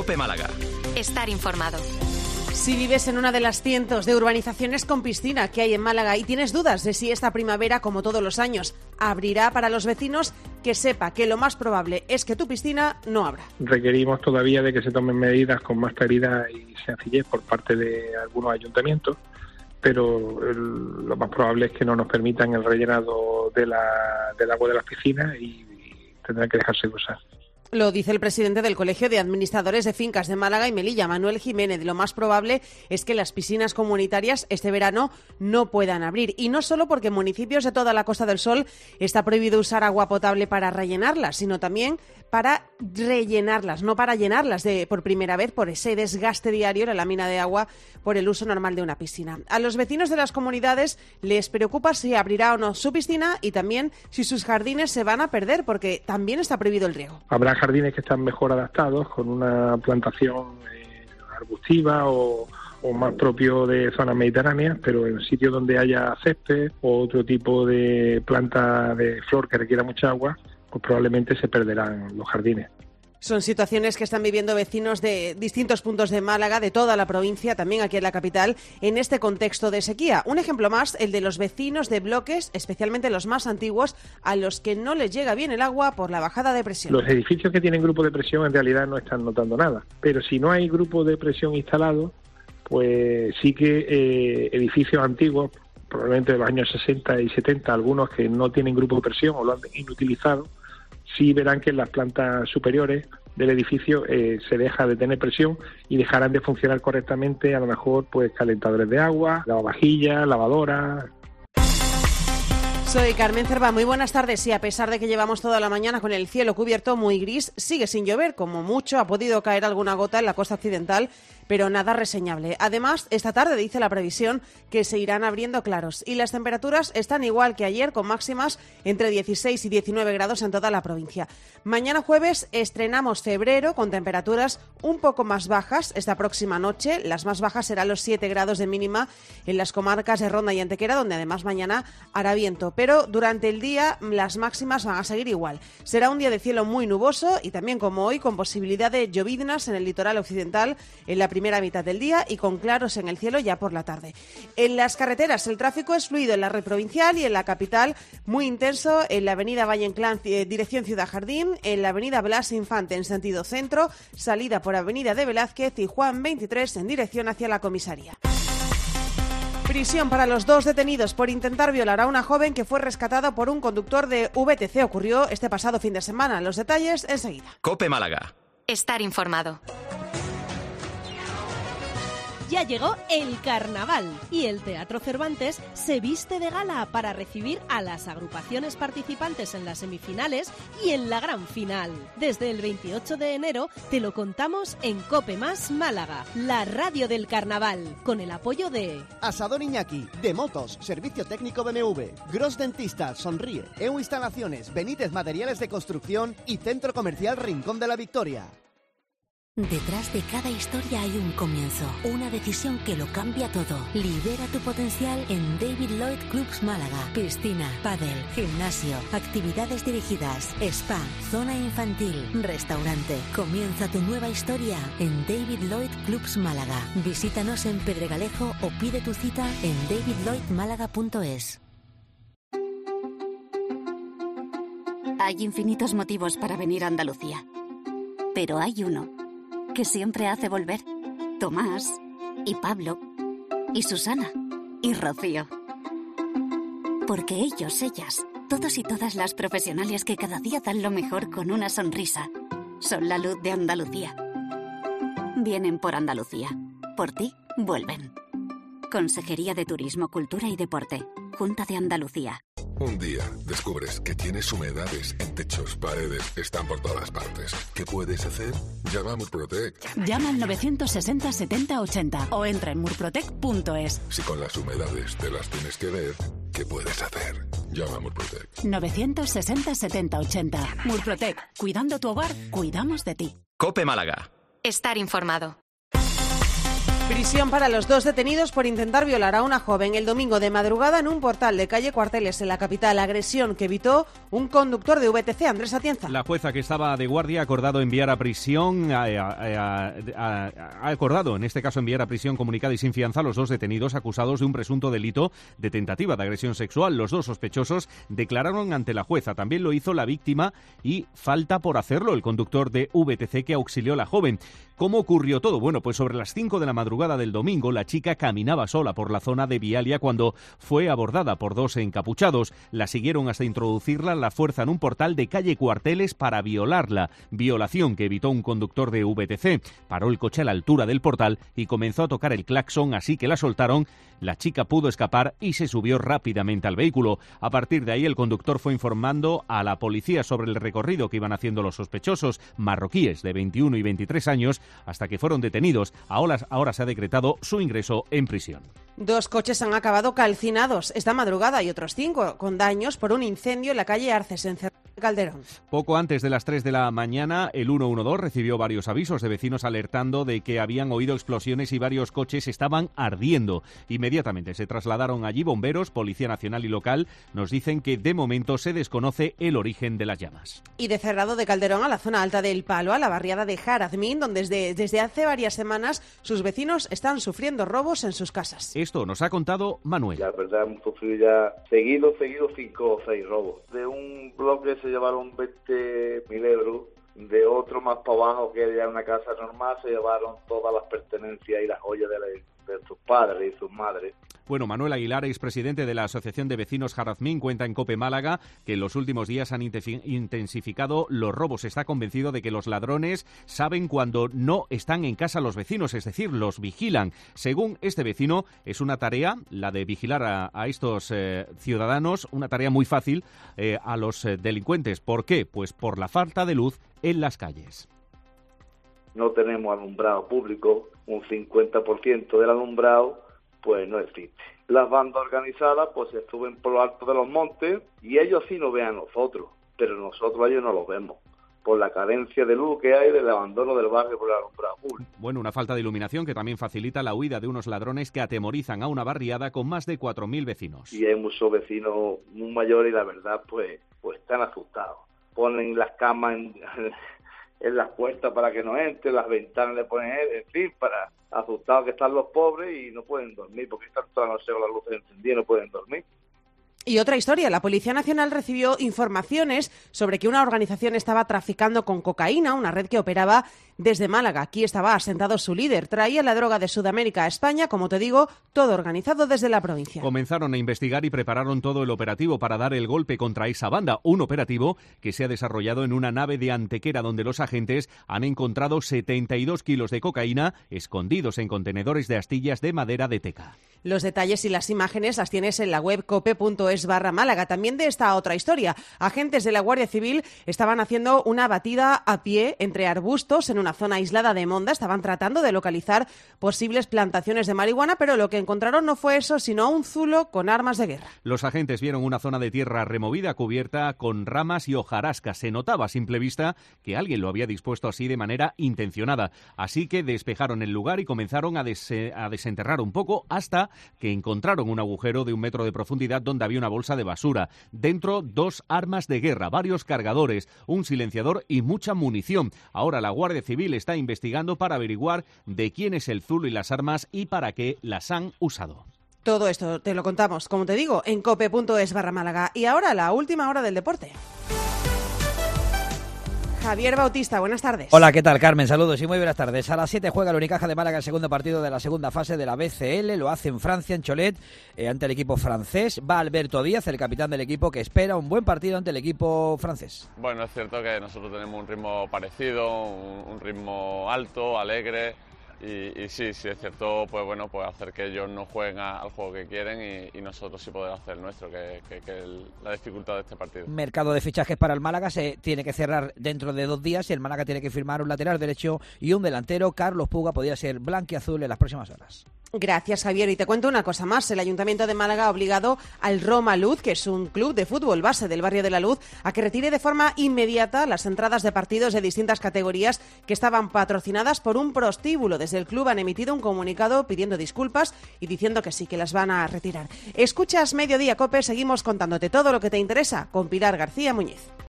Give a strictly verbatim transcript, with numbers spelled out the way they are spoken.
COPE Málaga. Estar informado. Si vives en una de las cientos de urbanizaciones con piscina que hay en Málaga y tienes dudas de si esta primavera, como todos los años, abrirá para los vecinos, que sepa que lo más probable es que tu piscina no abra. Requerimos todavía de que se tomen medidas con más claridad y sencillez por parte de algunos ayuntamientos, pero el, lo más probable es que no nos permitan el rellenado de la, del agua de las piscinas y, y tendrán que dejarse de usar. Lo dice el presidente del Colegio de Administradores de Fincas de Málaga y Melilla, Manuel Jiménez. Lo más probable es que las piscinas comunitarias este verano no puedan abrir. Y no solo porque en municipios de toda la Costa del Sol está prohibido usar agua potable para rellenarlas, sino también para rellenarlas, no para llenarlas de, por primera vez por ese desgaste diario en la lámina de agua por el uso normal de una piscina. A los vecinos de las comunidades les preocupa si abrirá o no su piscina y también si sus jardines se van a perder, porque también está prohibido el riego. Habrá jardines que están mejor adaptados, con una plantación eh, arbustiva o, o más propio de zonas mediterráneas, pero en sitios donde haya césped o otro tipo de planta de flor que requiera mucha agua, pues probablemente se perderán los jardines. Son situaciones que están viviendo vecinos de distintos puntos de Málaga, de toda la provincia, también aquí en la capital, en este contexto de sequía. Un ejemplo más, el de los vecinos de bloques, especialmente los más antiguos, a los que no les llega bien el agua por la bajada de presión. Los edificios que tienen grupo de presión en realidad no están notando nada, pero si no hay grupo de presión instalado, pues sí que eh, edificios antiguos, probablemente de los años sesenta y setenta, algunos que no tienen grupo de presión o lo han inutilizado, sí verán que en las plantas superiores del edificio eh, se deja de tener presión y dejarán de funcionar correctamente, a lo mejor pues calentadores de agua, lavavajillas, lavadoras. Soy Carmen Cerva, muy buenas tardes. Y a pesar de que llevamos toda la mañana con el cielo cubierto muy gris, sigue sin llover. Como mucho ha podido caer alguna gota en la costa occidental, pero nada reseñable. Además, esta tarde dice la previsión que se irán abriendo claros y las temperaturas están igual que ayer, con máximas entre dieciséis y diecinueve grados en toda la provincia. Mañana jueves estrenamos febrero con temperaturas un poco más bajas esta próxima noche. Las más bajas serán los siete grados de mínima en las comarcas de Ronda y Antequera, donde además mañana hará viento. Pero durante el día las máximas van a seguir igual. Será un día de cielo muy nuboso y también, como hoy, con posibilidad de lloviznas en el litoral occidental en la primera mitad del día y con claros en el cielo ya por la tarde. En las carreteras el tráfico es fluido en la red provincial y en la capital muy intenso en la avenida Valle Inclán, eh, dirección Ciudad Jardín, en la avenida Blas Infante en sentido centro, salida por avenida de Velázquez y Juan veintitrés en dirección hacia la comisaría. Prisión para los dos detenidos por intentar violar a una joven que fue rescatada por un conductor de V T C. Ocurrió este pasado fin de semana. Los detalles enseguida. COPE Málaga. Estar informado. Ya llegó el carnaval y el Teatro Cervantes se viste de gala para recibir a las agrupaciones participantes en las semifinales y en la gran final. Desde el veintiocho de enero te lo contamos en COPE Más Málaga, la radio del carnaval, con el apoyo de Asador Iñaki, de Motos, Servicio Técnico B M W, Gros Dentista, Sonríe, E U Instalaciones, Benítez Materiales de Construcción y Centro Comercial Rincón de la Victoria. Detrás de cada historia hay un comienzo, una decisión que lo cambia todo. Libera tu potencial en David Lloyd Clubs Málaga. Piscina, pádel, gimnasio, actividades dirigidas, spa, zona infantil, restaurante. Comienza tu nueva historia en David Lloyd Clubs Málaga. Visítanos en Pedregalejo o pide tu cita en david lloyd málaga punto es. Hay infinitos motivos para venir a Andalucía, pero hay uno que siempre hace volver. Tomás, y Pablo, y Susana, y Rocío. Porque ellos, ellas, todos y todas las profesionales que cada día dan lo mejor con una sonrisa, son la luz de Andalucía. Vienen por Andalucía. Por ti, vuelven. Consejería de Turismo, Cultura y Deporte. Junta de Andalucía. Un día descubres que tienes humedades en techos, paredes, están por todas partes. ¿Qué puedes hacer? Llama a Murprotec. Llama al novecientos sesenta setenta ochenta o entra en murprotec punto es. Si con las humedades te las tienes que ver, ¿qué puedes hacer? Llama a Murprotec. novecientos sesenta setenta ochenta. Murprotec. Cuidando tu hogar, cuidamos de ti. COPE Málaga. Estar informado. Prisión para los dos detenidos por intentar violar a una joven el domingo de madrugada en un portal de calle Cuarteles en la capital. Agresión que evitó un conductor de V T C, Andrés Atienza. La jueza que estaba de guardia ha acordado enviar a prisión, ha, ha, ha, ha acordado en este caso enviar a prisión comunicada y sin fianza a los dos detenidos acusados de un presunto delito de tentativa de agresión sexual. Los dos sospechosos declararon ante la jueza. También lo hizo la víctima y falta por hacerlo el conductor de V T C que auxilió a la joven. ¿Cómo ocurrió todo? Bueno, pues sobre las cinco de la madrugada del domingo, la chica caminaba sola por la zona de Vialia cuando fue abordada por dos encapuchados. La siguieron hasta introducirla a la fuerza en un portal de calle Cuarteles para violarla. Violación que evitó un conductor de V T C. Paró el coche a la altura del portal y comenzó a tocar el claxon, así que la soltaron. La chica pudo escapar y se subió rápidamente al vehículo. A partir de ahí, el conductor fue informando a la policía sobre el recorrido que iban haciendo los sospechosos, marroquíes de veintiuno y veintitrés años, hasta que fueron detenidos. Ahora, ahora se ha decretado su ingreso en prisión. Dos coches han acabado calcinados esta madrugada y otros cinco con daños por un incendio en la calle Arces, en Calderón. Poco antes de las tres de la mañana, el ciento doce recibió varios avisos de vecinos alertando de que habían oído explosiones y varios coches estaban ardiendo. Inmediatamente se trasladaron allí bomberos, Policía Nacional y local. Nos dicen que de momento se desconoce el origen de las llamas. Y de Cerrado de Calderón a la zona alta del Palo, a la barriada de Jarazmín, donde desde, desde hace varias semanas sus vecinos están sufriendo robos en sus casas. Esto nos ha contado Manuel. La verdad, hemos sufrido ya seguido, seguido cinco o seis robos. De un bloque se llevaron veinte mil euros, de otro más para abajo, que era una casa normal, se llevaron todas las pertenencias y las joyas de, la, de sus padres y sus madres. Bueno, Manuel Aguilar, expresidente de la Asociación de Vecinos Jarazmín, cuenta en COPE Málaga que en los últimos días han intensificado los robos. Está convencido de que los ladrones saben cuando no están en casa los vecinos, es decir, los vigilan. Según este vecino, es una tarea, la de vigilar a, a estos eh, ciudadanos, una tarea muy fácil eh, a los eh, delincuentes. ¿Por qué? Pues por la falta de luz en las calles. No tenemos alumbrado público, un cincuenta por ciento del alumbrado pues no existe. Las bandas organizadas pues se suben por lo alto de los montes y ellos sí nos ven a nosotros, pero nosotros a ellos no los vemos, por la carencia de luz que hay del abandono del barrio por el alumbrado público. Bueno, una falta de iluminación que también facilita la huida de unos ladrones que atemorizan a una barriada con más de cuatro mil vecinos. Y hay muchos vecinos muy mayores y la verdad pues, pues están asustados. Ponen las camas en, en las puertas para que no entre, las ventanas le ponen, en fin, para... asustados que están los pobres y no pueden dormir, porque están toda la noche con las luces encendidas y no pueden dormir. Y otra historia, la Policía Nacional recibió informaciones sobre que una organización estaba traficando con cocaína, una red que operaba desde Málaga. Aquí estaba asentado su líder. Traía la droga de Sudamérica a España, como te digo, todo organizado desde la provincia. Comenzaron a investigar y prepararon todo el operativo para dar el golpe contra esa banda. Un operativo que se ha desarrollado en una nave de Antequera, donde los agentes han encontrado setenta y dos kilos de cocaína escondidos en contenedores de astillas de madera de teca. Los detalles y las imágenes las tienes en la web cope punto es barra Málaga. También de esta otra historia. Agentes de la Guardia Civil estaban haciendo una batida a pie entre arbustos en una zona aislada de Monda. Estaban tratando de localizar posibles plantaciones de marihuana, pero lo que encontraron no fue eso, sino un zulo con armas de guerra. Los agentes vieron una zona de tierra removida cubierta con ramas y hojarasca. Se notaba a simple vista que alguien lo había dispuesto así de manera intencionada. Así que despejaron el lugar y comenzaron a, des- a desenterrar un poco hasta que encontraron un agujero de un metro de profundidad donde había una bolsa de basura. Dentro, dos armas de guerra, varios cargadores, un silenciador y mucha munición. Ahora la Guardia Civil está investigando para averiguar de quién es el zulo y las armas y para qué las han usado. Todo esto te lo contamos, como te digo, en cope punto es barra Málaga. Y ahora la última hora del deporte. Javier Bautista, buenas tardes. Hola, ¿qué tal, Carmen? Saludos y muy buenas tardes. A las siete juega el Unicaja de Málaga el segundo partido de la segunda fase de la B C L. Lo hace en Francia, en Cholet, eh, ante el equipo francés. Va Alberto Díaz, el capitán del equipo, que espera un buen partido ante el equipo francés. Bueno, es cierto que nosotros tenemos un ritmo parecido, un, un ritmo alto, alegre. Y, y sí, sí es cierto, pues bueno, pues hacer que ellos no jueguen a, al juego que quieren y, y nosotros sí poder hacer el nuestro, que es que, que el, la dificultad de este partido. Mercado de fichajes para el Málaga se tiene que cerrar dentro de dos días y el Málaga tiene que firmar un lateral derecho y un delantero. Carlos Puga podría ser blanquiazul en las próximas horas. Gracias, Javier. Y te cuento una cosa más. El Ayuntamiento de Málaga ha obligado al Roma Luz, que es un club de fútbol base del barrio de la Luz, a que retire de forma inmediata las entradas de partidos de distintas categorías que estaban patrocinadas por un prostíbulo. Desde el club han emitido un comunicado pidiendo disculpas y diciendo que sí, que las van a retirar. Escuchas Mediodía COPE, seguimos contándote todo lo que te interesa con Pilar García Muñiz.